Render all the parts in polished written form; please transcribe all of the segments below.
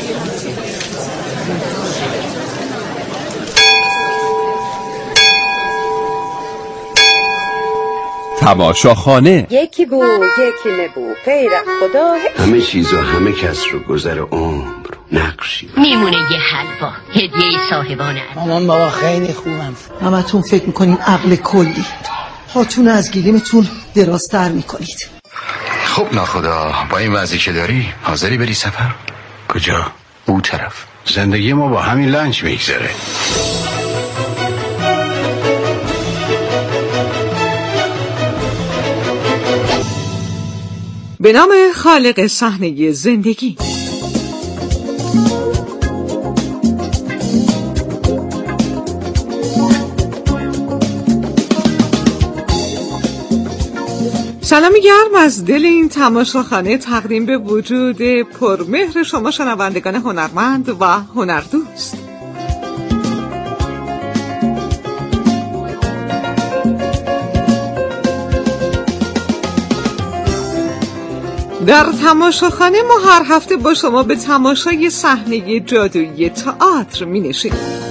تماشاخانه. یکی بو یکی نبو غیر خدا همه چیز و همه کس رو گذر عمر نقشی میمونه یه حلوا هدیه صاحبانه. مامان بابا خیلی خوبم. همتون فکر میکنین عقل کلی هاتون از گیریمتون درازتر میکنید. خب ناخدا با این وضعی که داری حاضری بری سفر؟ کجا؟ اون طرف. زندگی ما با همین لنج میگذره. به نام خالق صحنه زندگی. سلامی گرم از دل این تماشاخانه تقدیم به وجود پرمهر شما شنوندگان هنرمند و هنردوست. در تماشاخانه ما هر هفته با شما به تماشای صحنه جادویی تئاتر می‌نشینیم.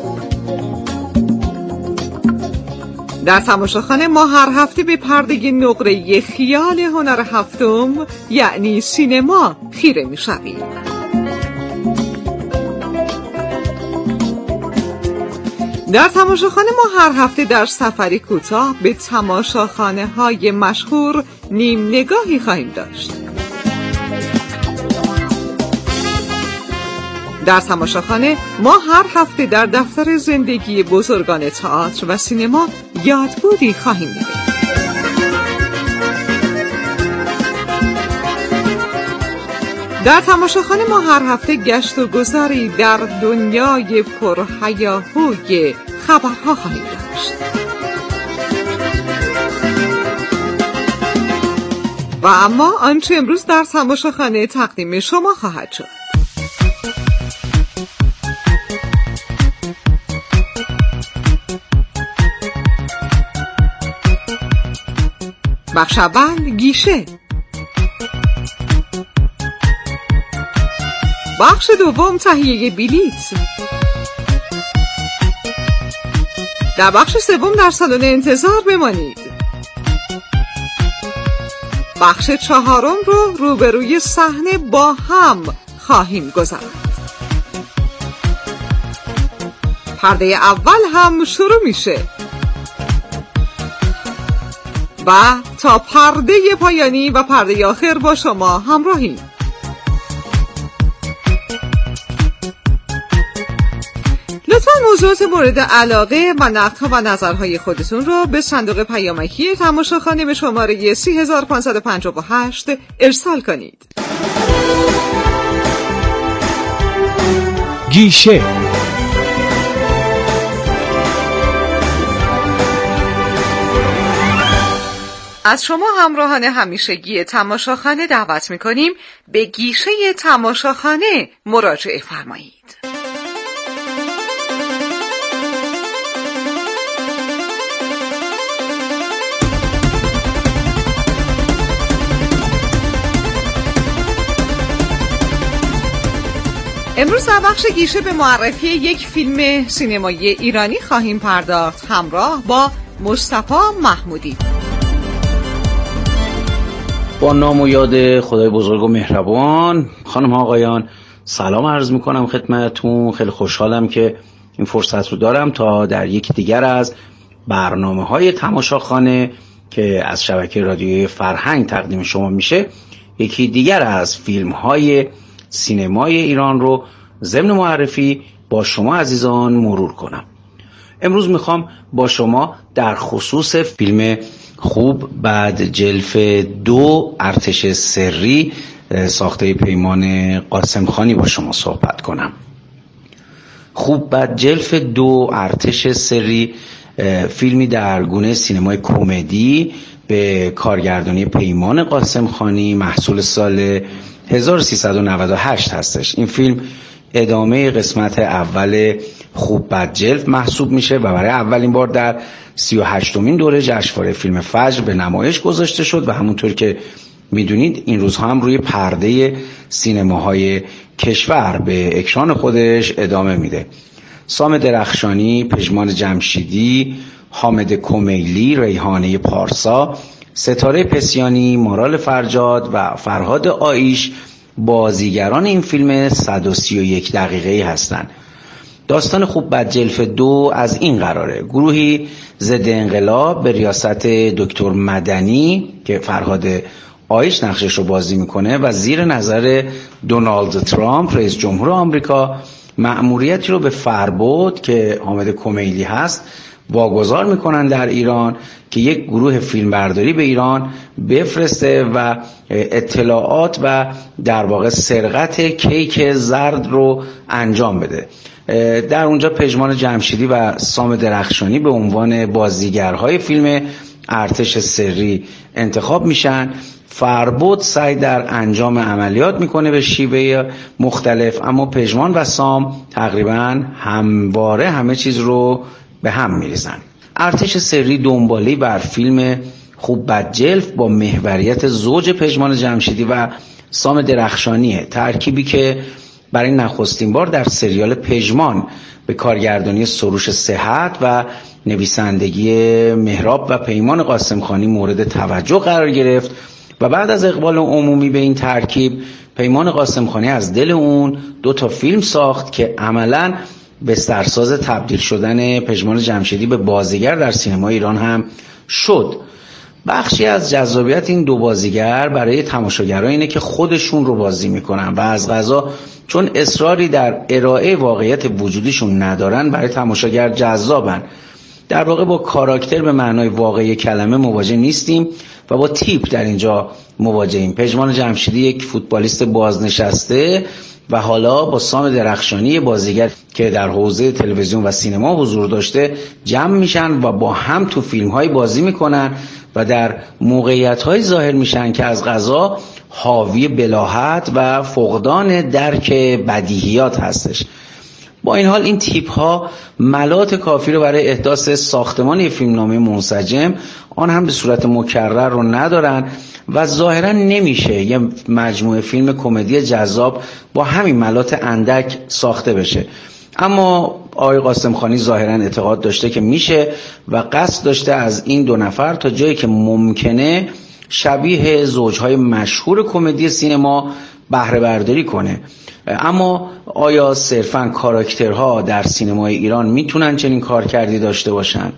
در تماشاخانه ما هر هفته به پرده نقره خیال هنر هفتم یعنی سینما خیره می‌شویم. در تماشاخانه ما هر هفته در سفری کوتاه به تماشاخانه‌های مشهور نیم نگاهی خواهیم داشت. در تماشاخانه ما هر هفته در دفتر زندگی بزرگان تئاتر و سینما یادبودی خواهیم نوشت. در تماشاخانه ما هر هفته گشت و گذاری در دنیای پرهیاهوی خبرها خواهیم داشت. و اما آنچه امروز در تماشاخانه تقدیم شما خواهد شد. بخش اول گیشه. بخش دوم تهیه بلیط. در بخش سوم در سالن انتظار بمانید. بخش چهارم رو روبروی صحنه با هم خواهیم گذرد. پرده اول هم شروع میشه و تا پرده پایانی و پرده آخر با شما همراهیم. لطفاً موضوعات مورد علاقه و نقدها و نظرهای خودتون رو به صندوق پیامکی تماشاخانه به شماره 3558 ارسال کنید. گیشه. از شما همراهان همیشگی تماشاخانه دعوت می‌کنیم به گیشه تماشاخانه مراجعه فرمایید. امروز در بخش گیشه به معرفی یک فیلم سینمایی ایرانی خواهیم پرداخت همراه با مصطفی محمودی. با نام و یاد خدای بزرگ و مهربان، خانم ها آقایان، سلام عرض میکنم خدمتتون. خیلی خوشحالم که این فرصت رو دارم تا در یکی دیگر از برنامه‌های تماشاخانه که از شبکه رادیوی فرهنگ تقدیم شما میشه، یکی دیگر از فیلم‌های سینمای ایران رو ضمن معرفی با شما عزیزان مرور کنم. امروز میخوام با شما در خصوص فیلم خوب بعد جلف 2 ارتش سری ساخته پیمان قاسمخانی با شما صحبت کنم. خوب بعد جلف 2 ارتش سری فیلمی در گونه سینمای کمدی به کارگردانی پیمان قاسمخانی محصول سال 1398 هستش. این فیلم ادامه قسمت اول خوب بد جلف محسوب میشه و برای اولین بار در 38مین دوره جشنواره فیلم فجر به نمایش گذاشته شد و همونطور که میدونید این روزها هم روی پرده سینماهای کشور به اکران خودش ادامه میده. سام درخشانی، پژمان جمشیدی، حامد کمیلی، ریحانه پارسا، ستاره پسیانی، مارال فرجاد و فرهاد آیش بازیگران این فیلم 131 دقیقه‌ای هستند. داستان خوب بد جلف 2 از این قراره: گروهی ضد انقلاب به ریاست دکتر مدنی که فرهاد آیش نقشش رو بازی میکنه و زیر نظر دونالد ترامپ رئیس جمهور آمریکا مأموریتی رو به فربود که حامد کمیلی هست واگذار میکنن در ایران که یک گروه فیلمبرداری به ایران بفرسته و اطلاعات و در واقع سرقت کیک زرد رو انجام بده. در اونجا پژمان جمشیدی و سام درخشانی به عنوان بازیگرهای فیلم ارتش سری انتخاب میشن. فربود سعی در انجام عملیات میکنه به شیوه مختلف، اما پژمان و سام تقریبا همواره همه چیز رو به هم میریزن. ارتش سری دنبالی بر فیلم خوب بد جلف با محوریت زوج پژمان جمشیدی و سام درخشانیه، ترکیبی که برای نخستین بار در سریال پژمان به کارگردانی سروش صحت و نویسندگی مهراب و پیمان قاسمخانی مورد توجه قرار گرفت و بعد از اقبال عمومی به این ترکیب پیمان قاسمخانی از دل اون 2 فیلم ساخت که عملاً بسترساز تبدیل شدن پژمان جمشیدی به بازیگر در سینما ایران هم شد. بخشی از جذابیت این 2 بازیگر برای تماشاگرها اینه که خودشون رو بازی میکنن و از قضا چون اصراری در ارائه واقعیت وجودیشون ندارن برای تماشاگر جذابن. در واقع با کاراکتر به معنای واقعی کلمه مواجه نیستیم و با تیپ در اینجا مواجهیم. پژمان جمشیدی یک فوتبالیست بازنشسته و حالا با سام درخشانی بازیگر که در حوزه تلویزیون و سینما حضور داشته جمع میشن و با هم تو فیلم‌های بازی میکنن و در موقعیت‌های ظاهر میشن که از قضا حاوی بلاهت و فقدان درک بدیهیات هستش. با این حال این تیپ ها ملات کافی رو برای احداث ساختمان یک فیلمنامه منسجم آن هم به صورت مکرر رو ندارن و ظاهرا نمیشه یه مجموعه فیلم کمدی جذاب با همین ملات اندک ساخته بشه. اما آقای قاسمخانی ظاهرا اعتقاد داشته که میشه و قصد داشته از این 2 نفر تا جایی که ممکنه شبیه زوجهای مشهور کمدی سینما بهره برداری کنه. اما آیا صرفاً کاراکترها در سینمای ایران میتونن چنین کارکردی داشته باشن؟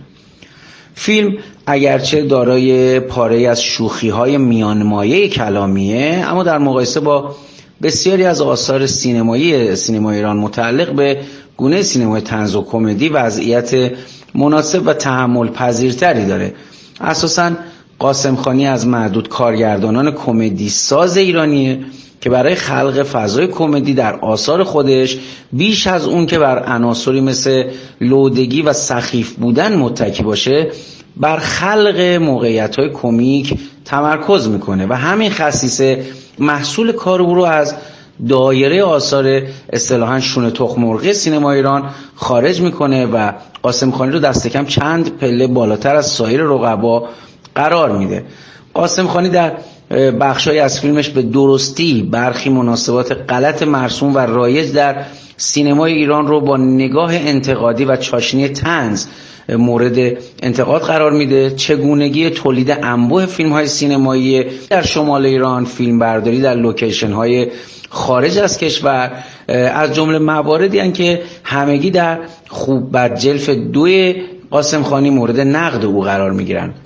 فیلم اگرچه دارای پاره‌ای از شوخی‌های میانمایه کلامیه، اما در مقایسه با بسیاری از آثار سینمایی ایران متعلق به گونه سینمای طنز و کمدی وضعیت مناسب و تحمل پذیرتری داره. اساساً قاسمخانی از معدود کارگردانان کمدی ساز ایرانیه که برای خلق فضای کمدی در آثار خودش بیش از اون که بر عناصری مثل لودگی و سخیف بودن متکی باشه بر خلق موقعیت‌های کمیک تمرکز میکنه و همین خصیصه محصول کار او رو از دایره آثار اصطلاحاً شونه تخم مرغی سینما ایران خارج میکنه و قاسمخانی رو دست کم چند پله بالاتر از سایر رقبا قرار میده. قاسمخانی در بخشای از فیلمش به درستی برخی مناسبات غلط مرسوم و رایج در سینمای ایران رو با نگاه انتقادی و چاشنی طنز مورد انتقاد قرار میده. چگونگی تولید انبوه فیلم‌های سینمایی در شمال ایران، فیلمبرداری در لوکیشن‌های خارج از کشور از جمله مواردی هستند که همگی در خوب بد جلف 2 قاسمخانی مورد نقد او قرار میگیرن.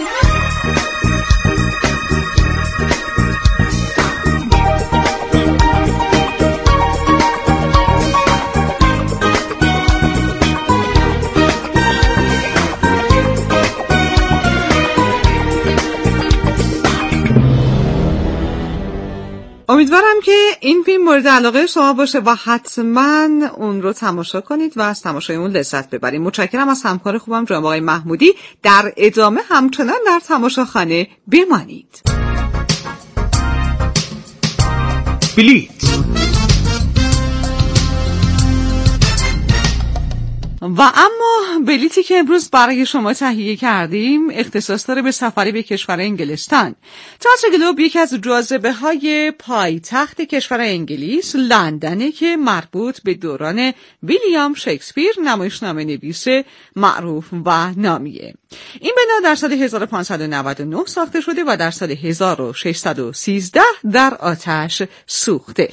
امیدوارم که این فیلم مورد علاقه شما باشه و حتما اون رو تماشا کنید و از تماشای اون لذت ببرید. متشکرم از همکار خوبم جناب آقای محمودی. در ادامه همچنان در تماشاخانه بمانید. بلیت و اما بلیتی که امروز برای شما تهیه کردیم اختصاص داره به سفری به کشور انگلستان. تئاتر گلوب یکی از جاذبه‌های پایتخت کشور انگلیس لندنه که مربوط به دوران ویلیام شکسپیر، نمایشنامه نویس معروف و نامیه. این بنا در سال 1599 ساخته شده و در سال 1613 در آتش سوخته.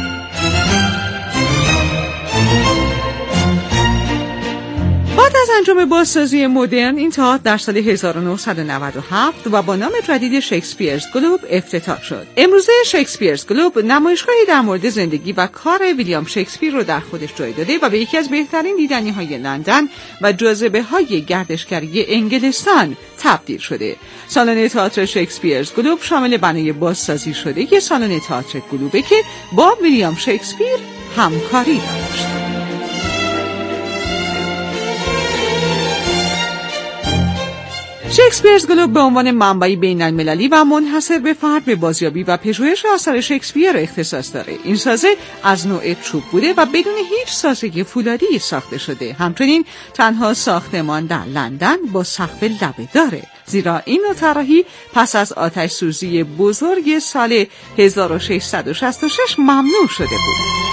بعد از انجام بازسازی مدرن این تئاتر در سال 1997 و با نام جدید شکسپیرز گلوب افتتاح شد. امروزه شکسپیرز گلوب نمایشگاهی در مورد زندگی و کار ویلیام شکسپیر رو در خودش جای داده و به یکی از بهترین دیدنی‌های لندن و جاذبه‌های گردشگری انگلستان تبدیل شده. سالن تئاتر شکسپیرز گلوب شامل بنای بازسازی شده سالن تئاتر گلوبه که با ویلیام شکسپیر همکاری داشت. شکسپیرز گلوب به عنوان منبعی بین‌المللی و منحصر به فرد به بازیابی و پژوهش آثار شکسپیر اختصاص داره. این سازه از نوع چوب بوده و بدون هیچ سازه فولادی ساخته شده. همچنین تنها ساختمان در لندن با سقف لبه داره، زیرا این نوع طراحی پس از آتش سوزی بزرگ سال 1666 ممنوع شده بود.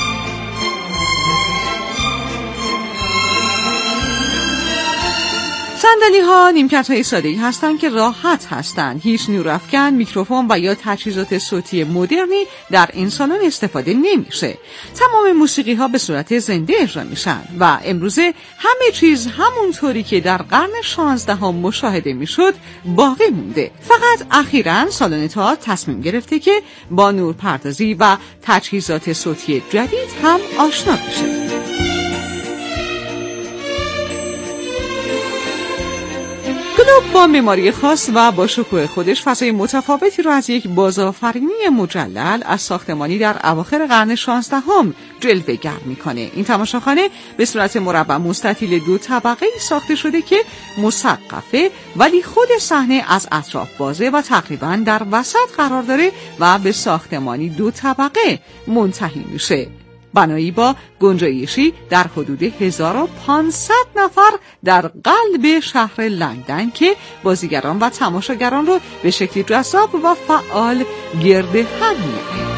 صندلی‌ها نیمکت‌های ساده‌ای هستند که راحت هستند. هیچ نورافکن، میکروفون و یا تجهیزات صوتی مدرنی در این سالن استفاده نمیشه. تمام موسیقی‌ها به صورت زنده اجرا میشن و امروزه همه چیز همونطوری که در قرن 16 مشاهده میشد باقی مونده. فقط اخیراً سالن تئاتر تصمیم گرفته که با نورپردازی و تجهیزات صوتی جدید هم آشنا بشه. گلوب با معماری خاص و با شکوه خودش فضای متفاوتی رو از یک بازآفرینی مجلل از ساختمانی در اواخر قرن 16 جلوه‌گر میکنه. این تماشاخانه به صورت مربع مستطیل 2 طبقه‌ای ساخته شده که مسقفه، ولی خود صحنه از اطراف بازه و تقریباً در وسط قرار داره و به ساختمانی 2 طبقه منتهی میشه. بنایی با گنجایشی در حدود 1500 نفر در قلب شهر لندن که بازیگران و تماشاگران رو به شکلی جذاب و فعال گرد هم میاره.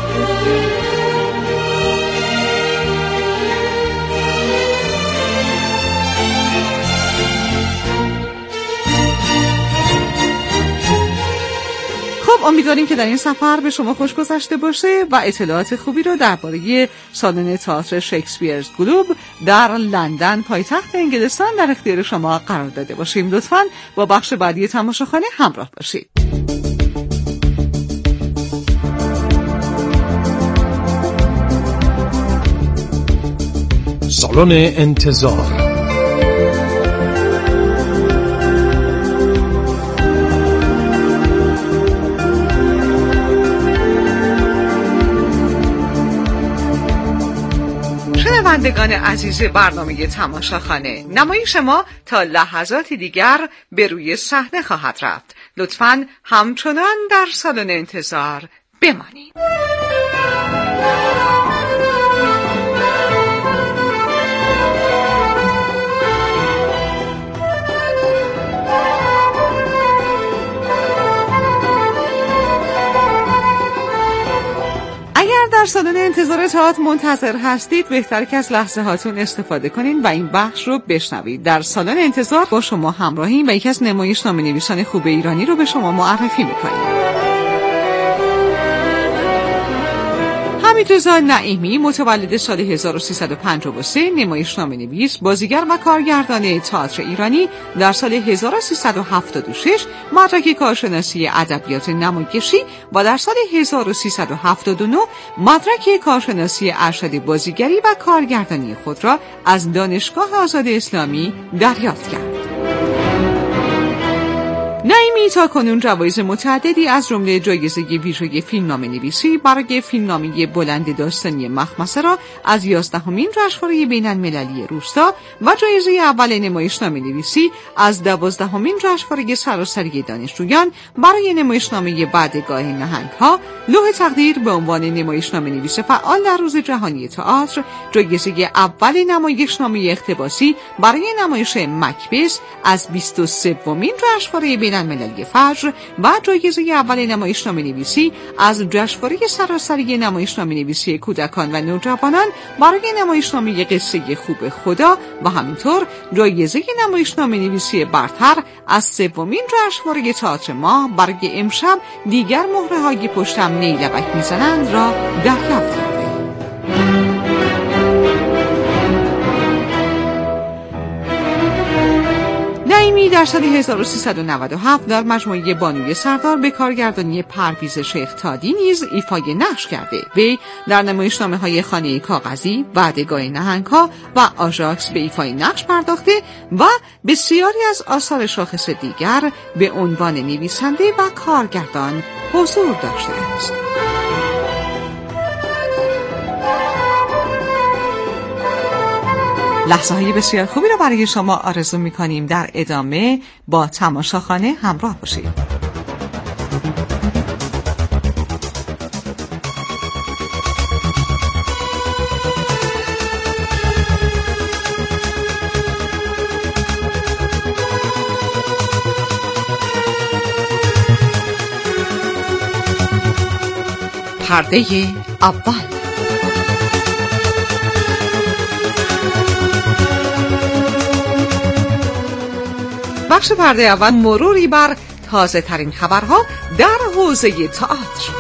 امیدواریم که در این سفر به شما خوش گذشته باشه و اطلاعات خوبی رو درباره سالن تئاتر شکسپیرز گلوب در لندن پایتخت انگلستان در اختیار شما قرار داده باشیم. لطفاً با بخش بعدی تماشاخانه همراه باشید. سالن انتظار. شنوندگان عزیز برنامه تماشاخانه، نمایش ما تا لحظاتی دیگر به روی صحنه خواهد رفت. لطفاً همچنان در سالن انتظار بمانید. اگر در سالن انتظار تئاتر منتظر هستید، بهتره که از لحظه هاتون استفاده کنین و این بخش رو بشنوید. در سالن انتظار با شما همراهیم و یکی از نمایشنامه نویسان خوب ایرانی رو به شما معرفی میکنیم. حمیدرضا نعیمی متولد سال 1353، نمایشنامه نویس، بازیگر و کارگردان تئاتر ایرانی، در سال 1376 مدرک کارشناسی ادبیات نمایشی و در سال 1379 مدرک کارشناسی ارشد بازیگری و کارگردانی خود را از دانشگاه آزاد اسلامی دریافت کرد. نعیمی نعیمی تا کنون جوایز متعددی از جمله جایزه ویژه فیلمنامه‌نویسی برای فیلمنامه بلند داستانی مخمصه را از 11مین جشنواره بین‌المللی روستا و جایزه اول نمایشنامه‌نویسی از 12مین جشنواره سراسری دانشجویان برای نمایشنامه بعدگاه نهنگ‌ها، لوح تقدیر به عنوان نمایشنامه‌نویس فعال در روز جهانی تئاتر، جایزه اول نمایشنامه اقتباسی برای نمایش مکبث از 23مین جشنواره بین‌المللی فجر و جایزه اول نمایشنامه‌نویسی از جشنواره سراسری نمایشنامه‌نویسی کودکان و نوجوانان برای نمایشنامه قصه خوب خدا و همینطور جایزه نمایشنامه‌نویسی برتر از 3مین جشنواره تئاتر ماه برای امشب دیگر مهره‌های پشتم نیلبک میزنند را دریافت کرده. نعیمی در سال 1397 در مجموعه بانوی سردار به کارگردانی پرویز شیخ تادی نیز ایفای نقش کرده. وی در نمایشنامه‌های خانه کاغذی، بعدگاه نهنگ‌ها و آژاکس به ایفای نقش پرداخته و بسیاری از آثار شاخص دیگر به عنوان نویسنده و کارگردان حضور داشته است. لحظه های بسیار خوبی را برای شما آرزو می کنیم. در ادامه با تماشاخانه همراه باشید. پرده اول. بخش پرده اول مروری بر تازه ترین خبرها در حوزه تئاتر.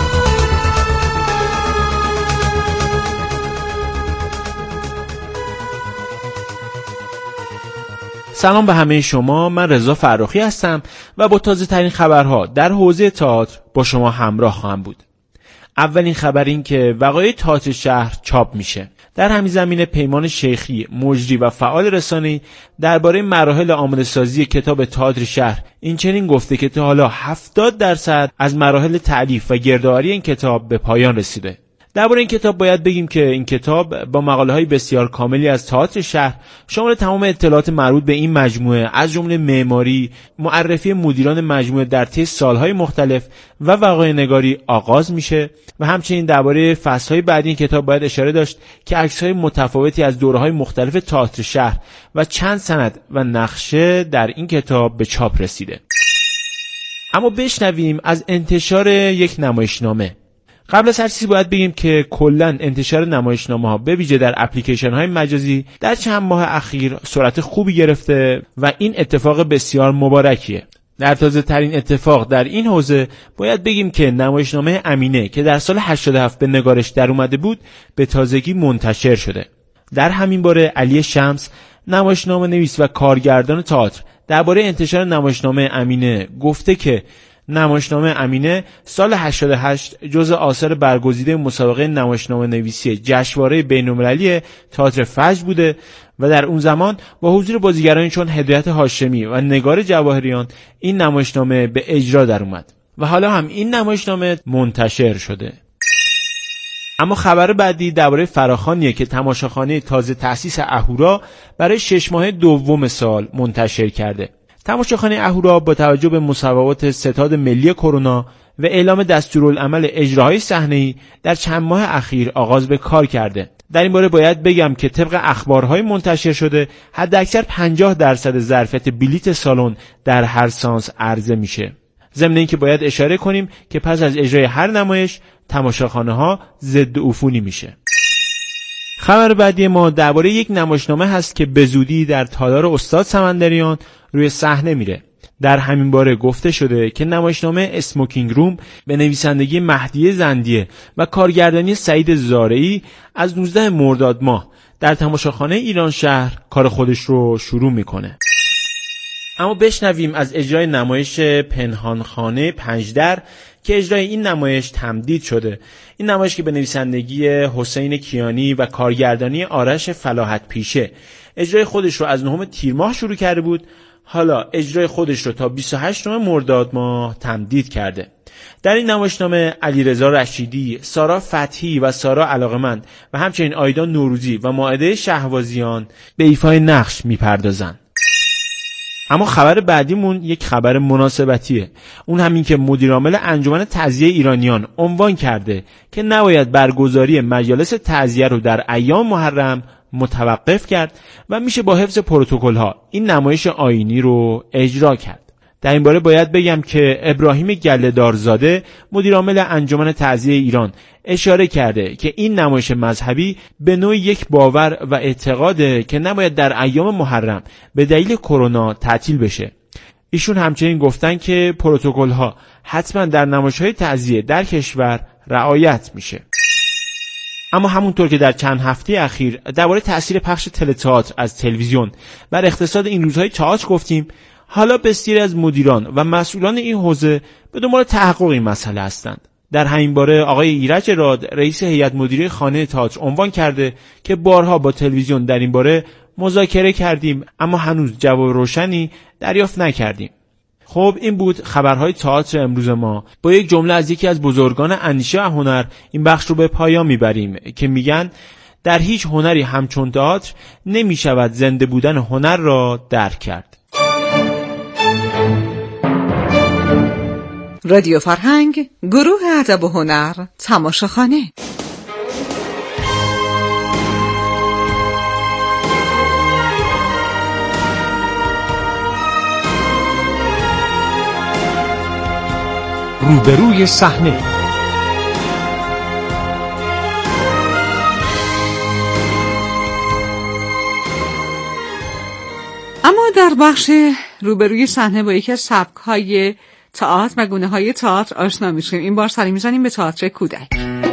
سلام به همه شما، من رضا فرخی هستم و با تازه ترین خبرها در حوزه تئاتر با شما همراه خواهم بود. اولین خبر این که وقایع تئاتر شهر چاپ میشه. در همین زمینه پیمان شیخی، مجری و فعال رسانه‌ای درباره مراحل آماده‌سازی کتاب تئاتر شهر این چنین گفته که تا حالا 70% از مراحل تألیف و گردآوری این کتاب به پایان رسیده. درباره این کتاب باید بگیم که این کتاب با مقاله‌های بسیار کاملی از تئاتر شهر شامل تمام اطلاعات مربوط به این مجموعه از جمله معماری، معرفی مدیران مجموعه در طی سالهای مختلف و وقایع نگاری آغاز میشه و همچنین درباره فصل‌های بعدی این کتاب باید اشاره داشت که عکس‌های متفاوتی از دوره‌های مختلف تئاتر شهر و چند سند و نقشه در این کتاب به چاپ رسیده. اما بشنویم از انتشار یک نمایشنامه. قبل از هر چیزی باید بگیم که کلاً انتشار نمایشنامه‌ها به ویژه در اپلیکیشن‌های مجازی در چند ماه اخیر سرعت خوبی گرفته و این اتفاق بسیار مبارکیه. در تازه ترین اتفاق در این حوزه باید بگیم که نمایشنامه امینه که در سال 87 به نگارش در اومده بود به تازگی منتشر شده. در همین باره علی شمس، نمایشنامه نویس و کارگردان تئاتر، درباره انتشار نمایشنامه امینه گفته که نمایشنامه امینه سال 88 جزء آثار برگزیده مسابقه نمایشنامه نویسی جشنواره بین‌المللی تئاتر فجر بوده و در اون زمان با حضور بازیگرانی چون هدایت هاشمی و نگار جواهریان این نمایشنامه به اجرا در اومد و حالا هم این نمایشنامه منتشر شده. اما خبر بعدی درباره فراخوانیه که تماشاخانه تازه تأسیس اهورا برای 6 ماه دوم سال منتشر کرده. تماشاخانه اهورا با توجه به مصوبات ستاد ملی کرونا و اعلام دستورالعمل اجراهای صحنه‌ای در چند ماه اخیر آغاز به کار کرده. در این باره باید بگم که طبق اخبارهای منتشر شده حداکثر 50% ظرفیت بلیت سالن در هر سانس عرضه میشه. ضمن اینکه باید اشاره کنیم که پس از اجرای هر نمایش تماشاخانه‌ها ضد عفونی میشه. خبر بعدی ما درباره یک نمایشنامه هست که به زودی در تالار استاد سمندریان روی صحنه میره. در همین باره گفته شده که نمایشنامه اسموکینگ روم به نویسندگی مهدی زندیه و کارگردانی سعید زارعی از 19 مرداد ماه در تماشاخانه ایران شهر کار خودش رو شروع میکنه. اما بشنویم از اجرای نمایش پنهانخانه 5 در که اجرای این نمایش تمدید شده. این نمایش که به نویسندگی حسین کیانی و کارگردانی آرش فلاحت پیشه اجرای خودش رو از 9 تیر ماه شروع کرده بود، حالا اجرای خودش رو تا 28 مرداد ماه تمدید کرده. در این نمایشنامه علیرضا رشیدی، سارا فتحی و سارا علاقمند و همچنین آیدا نوروزی و مائده شهبازیان به ایفای نقش میپردازن. اما خبر بعدیمون یک خبر مناسبتیه. اون همین که مدیرعامل انجمن تعزیه ایرانیان عنوان کرده که نباید برگزاری مجالس تعزیه رو در ایام محرم متوقف کرد و میشه با حفظ پروتکل‌ها این نمایش آیینی رو اجرا کرد. در این باره باید بگم که ابراهیم گله‌دارزاده مدیرعامل انجمن تعزیه ایران اشاره کرده که این نمایش مذهبی به نوعی یک باور و اعتقاده که نباید در ایام محرم به دلیل کرونا تعطیل بشه. ایشون همچنین گفتن که پروتکل‌ها حتما در نمایش‌های تعزیه در کشور رعایت میشه. اما همونطور که در چند هفته اخیر درباره تأثیر پخش تئاتر از تلویزیون بر اقتصاد این روزهای تئاتر گفتیم، حالا بسیاری از مدیران و مسئولان این حوزه به دنبال تحقق این مسئله هستند. در همین باره آقای ایرج راد رئیس هیئت مدیره خانه تئاتر عنوان کرده که بارها با تلویزیون در این باره مذاکره کردیم اما هنوز جواب روشنی دریافت نکردیم. خب این بود خبرهای تئاتر امروز ما. با یک جمله از یکی از بزرگان اندیشه و هنر این بخش رو به پایان میبریم که میگن در هیچ هنری همچون تئاتر نمیشود زنده بودن هنر را درک کرد. رادیو فرهنگ، گروه ادب و هنر، تماشاخانه. روبروی صحنه. اما در بخش روبروی صحنه با یکی از سبک‌های تئاتر و گونه‌های تئاتر آشنا میشیم. این بار سری میزنیم به تئاتر کودک.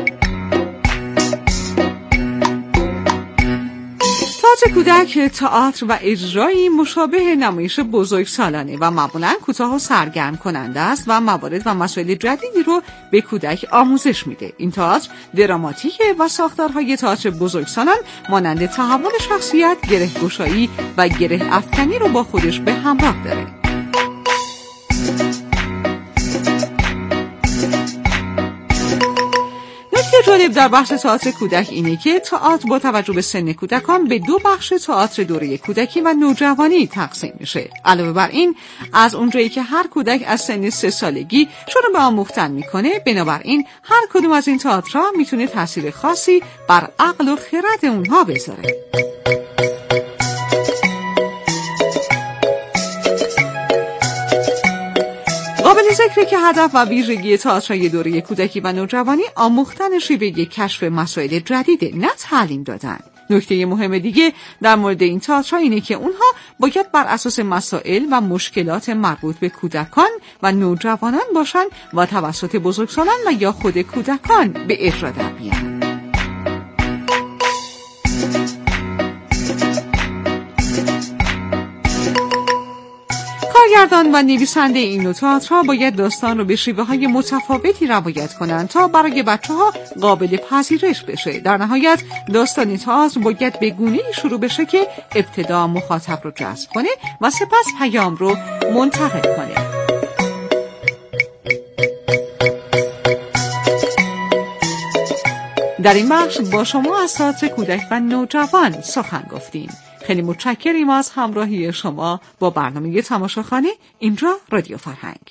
تئاتر کودک تئاتر و اجرایی مشابه نمایش بزرگسالانه و معمولاً کوتاه و سرگرم کننده است و موارد و مسائل جدیدی رو به کودک آموزش میده. این تئاتر دراماتیکه و ساختارهای تئاتر بزرگسالان مانند تحول شخصیت، گره‌گشایی و گره افکنی رو با خودش به همراه داره. جالب در بخش تئاتر کودک اینه که تئاتر با توجه به سن کودکان به دو بخش تئاتر دوره کودکی و نوجوانی تقسیم میشه. علاوه بر این، از اونجایی که هر کودک از سن 3 سالگی شروع به آموختن میکنه، بنابراین هر کدوم از این تئاترها میتونه تاثیر خاصی بر عقل و خرد اونها بذاره. قابل ذکره که هدف و ویژگی تئاترهای دوره کودکی و نوجوانی آموختن شیوه کشف مسائل جدیده، نه تعلیم دادن. نکته مهم دیگه در مورد این تئاترها اینه که اونها باید بر اساس مسائل و مشکلات مربوط به کودکان و نوجوانان باشن و توسط بزرگسالان و یا خود کودکان به اجرا در بیان. کارگردان و نویسنده این نوع تئاترها باید داستان رو به شیوه‌های متفاوتی روایت کنند تا برای بچه‌ها قابل پذیرش بشه. در نهایت داستان تئاتر باید به گونه‌ای شروع بشه که ابتدا مخاطب رو جذب کنه و سپس پیام رو منتقل کنه. در این بخش با شما از تئاتر کودک و نوجوان سخن گفتیم. خیلی متشکریم از همراهی شما با برنامه تماشاخانه اینجا رادیو فرهنگ.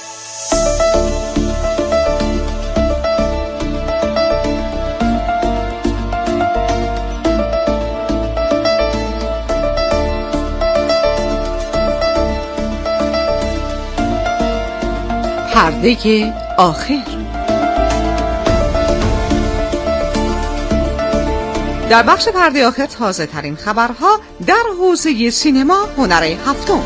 پرده آخر. در بخش پرده آخر تازه ترین خبرها در حوزه سینما هنر هفتم.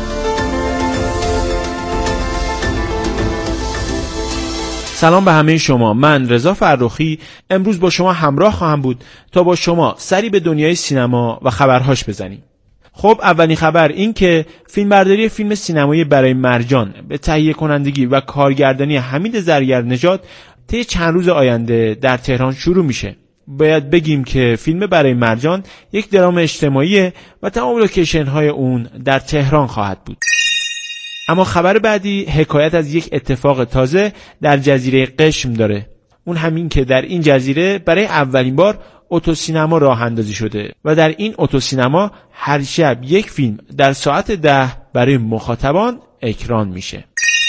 سلام به همه شما، من رضا فرخی امروز با شما همراه خواهم بود تا با شما سری به دنیای سینما و خبرهاش بزنیم. خب اولین خبر این که فیلمبرداری فیلم سینمایی برای مرجان به تهیه کنندگی و کارگردانی حمید زرگرنژاد طی چند روز آینده در تهران شروع میشه. باید بگیم که فیلم برای مرجان یک درام اجتماعی و تمام لوکیشن های اون در تهران خواهد بود. اما خبر بعدی حکایت از یک اتفاق تازه در جزیره قشم داره. اون همین که در این جزیره برای اولین بار اتوسینما راه اندازی شده و در این اتوسینما هر شب یک فیلم در ساعت 10 برای مخاطبان اکران میشه.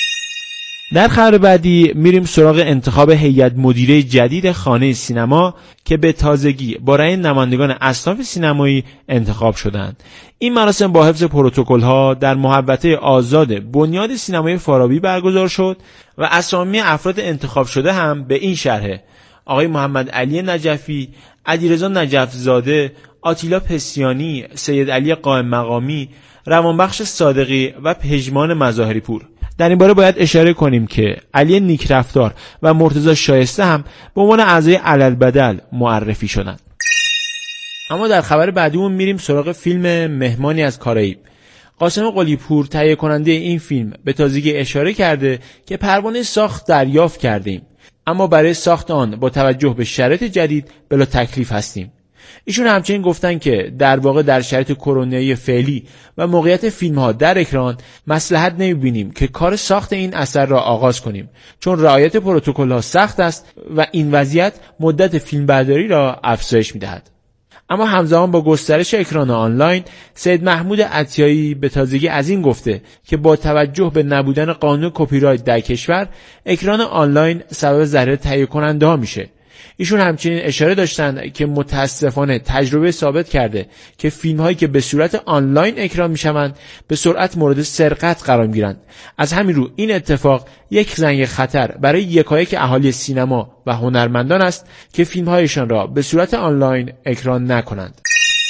در خبر بعدی میریم سراغ انتخاب هیئت مدیره جدید خانه سینما که به تازگی با رأی نمایندگان اصناف سینمایی انتخاب شدند. این مراسم با حفظ پروتکل‌ها در محوطه آزاد بنیاد سینمای فارابی برگزار شد و اسامی افراد انتخاب شده هم به این شرحه: آقای محمد علی نجفی، علیرضا نجف‌زاده، آتیلا پسیانی، سید علی قائم مقامی، روانبخش صادقی و پژمان مظاهری پور. در این باره باید اشاره کنیم که علی نیکرفتار و مرتضی شایسته هم به عنوان اعضای علالبدل معرفی شدند. اما در خبر بعدیمون میریم سراغ فیلم مهمانی از کارائیب. قاسم قلی‌پور تهیه کننده این فیلم به تازگی اشاره کرده که پروانه ساخت دریافت کردیم، اما برای ساخت آن با توجه به شرایط جدید بلا تکلیف هستیم. ایشون همچنین گفتن که در واقع در شرایط کرونایی فعلی و موقعیت فیلم‌ها در اکران مصلحت نمی‌بینیم که کار ساخت این اثر را آغاز کنیم، چون رعایت پروتکل‌ها سخت است و این وضعیت مدت فیلمبرداری را افزایش می‌دهد. اما همزمان با گسترش اکران آنلاین، سید محمود عطیایی به تازگی از این گفته که با توجه به نبودن قانون کپی رایت در کشور، اکران آنلاین سبب ضرر تهیه کننده ها میشه. ایشون همچنین اشاره داشتند که متاسفانه تجربه ثابت کرده که فیلم هایی که به صورت آنلاین اکران میشوند به سرعت مورد سرقت قرار میگیرند. از همین رو این اتفاق یک زنگ خطر برای یکایک اهالی سینما و هنرمندان است که فیلم هایشان را به صورت آنلاین اکران نکنند.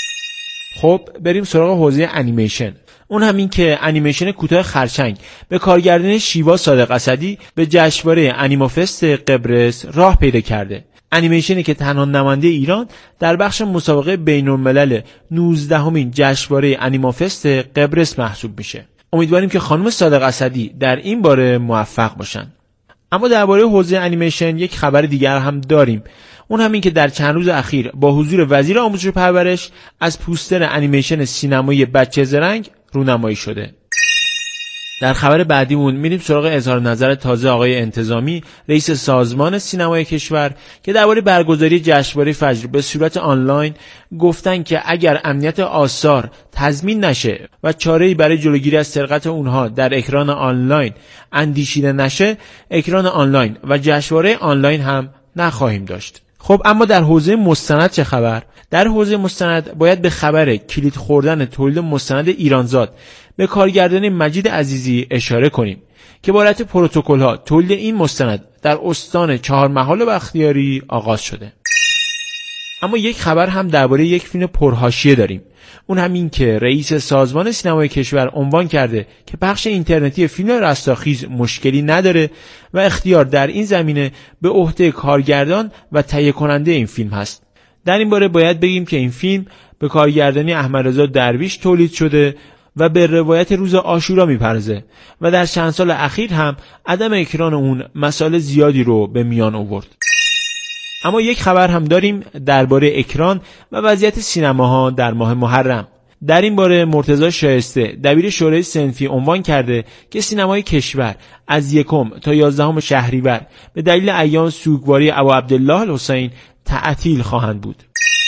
خب بریم سراغ حوزه انیمیشن. اون همین که انیمیشن کوتاه خرچنگ به کارگردانی شیوا صادق اسدی به جشنواره انیمافست قبرس راه پیدا کرده. انیمیشنی که تنها نماینده ایران در بخش مسابقه بین‌الملل 19مین جشنواره انیمافست قبرس محسوب میشه. امیدواریم که خانم صادق اسدی در این باره موفق باشن. اما درباره حوزه انیمیشن یک خبر دیگر هم داریم. اون همین که در چند روز اخیر با حضور وزیر آموزش و پرورش از پوستر انیمیشن سینمایی بچه زرنگ رونمایی شده. در خبر بعدیمون میریم سراغ اظهار نظر تازه آقای انتظامی، رئیس سازمان سینمای کشور، که درباره برگزاری جشنواره فجر به صورت آنلاین گفتن که اگر امنیت آثار تضمین نشه و چاره‌ای برای جلوگیری از سرقت اونها در اکران آنلاین اندیشیده نشه، اکران آنلاین و جشنواره آنلاین هم نخواهیم داشت. خب اما در حوزه مستند چه خبر؟ در حوزه مستند باید به خبر کلید خوردن تولید مستند ایرانزاد به کارگردانی مجید عزیزی اشاره کنیم که با رعایت پروتکل‌ها تولید این مستند در استان چهارمحال و بختیاری آغاز شده. اما یک خبر هم درباره یک فیلم پرحاشیه داریم. اون همین که رئیس سازمان سینمای کشور عنوان کرده که بخش اینترنتی فیلم رستاخیز مشکلی نداره و اختیار در این زمینه به عهده کارگردان و تهیه کننده این فیلم هست. در این باره باید بگیم که این فیلم به کارگردانی احمدرضا درویش تولید شده و به روایت روز عاشورا میپردازه و در چند سال اخیر هم عدم اکران اون مسائل زیادی رو به میان آورد. اما یک خبر هم داریم درباره اکران و وضعیت سینماها در ماه محرم. در این باره مرتضی شایسته دبیر شورای صنفی عنوان کرده که سینمای کشور از 1 تا 11 شهریور به دلیل ایام سوگواری ابو عبدالله الحسین تعطیل خواهند بود.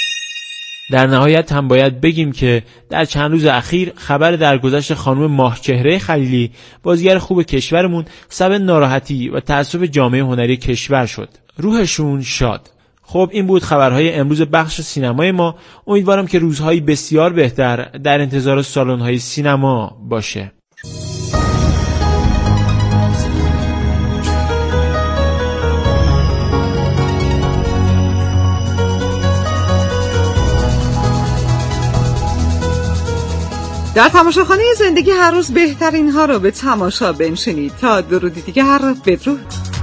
در نهایت هم باید بگیم که در چند روز اخیر خبر درگذشت خانم ماهچهره خلیلی، بازیگر خوب کشورمون، سبب ناراحتی و تأسف جامعه هنری کشور شد. روحشون شاد. خب این بود خبرهای امروز بخش سینمای ما. امیدوارم که روزهای بسیار بهتر در انتظار سالن‌های سینما باشه. در تماشاخانه زندگی هر روز بهترین ها رو به تماشا بنشینید. تا درودی دیگر، بدرود.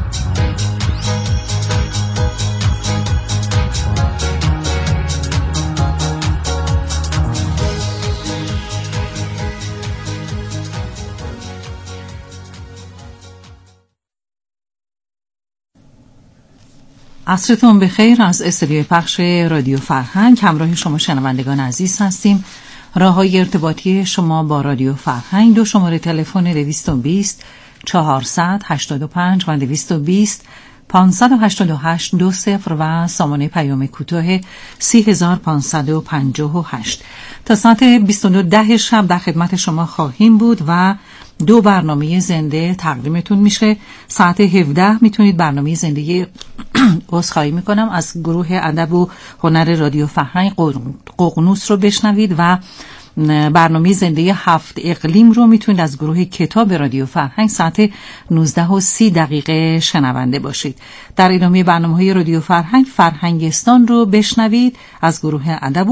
عصرتون بخیر. از استودیوی پخش رادیو فرهنگ همراه شما شنوندگان عزیز هستیم. راه‌های ارتباطی شما با رادیو فرهنگ: 2 شماره تلفن 220 485 و 220 588 20 و سامانه پیام کوتاه 30558. تا ساعت 22:10 شب در خدمت شما خواهیم بود و 2 برنامه زنده تقدیمتون میشه. ساعت 17 میتونید برنامه زنده عذرخواهی میکنم از گروه ادب و هنر رادیو فرهنگ ققنوس رو بشنوید و برنامه زنده 7 اقلیم رو میتونید از گروه کتاب رادیو فرهنگ ساعت 19:30 شنونده باشید. در ادامه برنامه‌های رادیو فرهنگ فرهنگستان رو بشنوید از گروه ادب